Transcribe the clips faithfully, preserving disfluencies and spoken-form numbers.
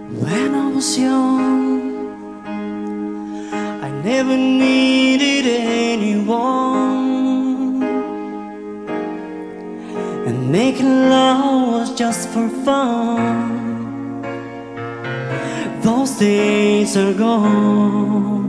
When I was young, I never needed anyone, and making love was just for fun. Those days are gone.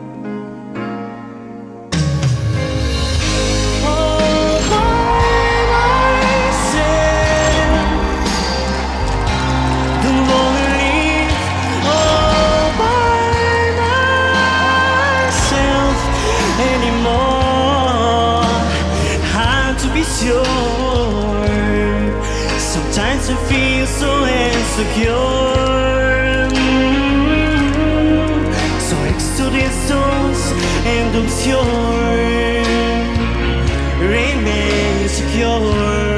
Sure, sometimes I feel so insecure. Mm-hmm. So next to these songs and I'm sure remain secure.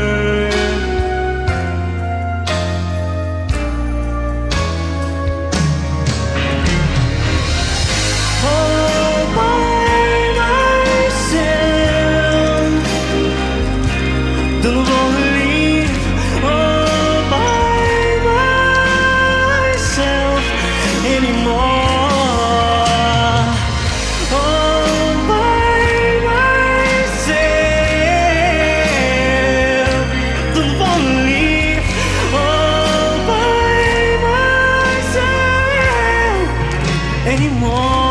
Don't believe all by myself anymore. All by myself. Don't believe all by myself anymore.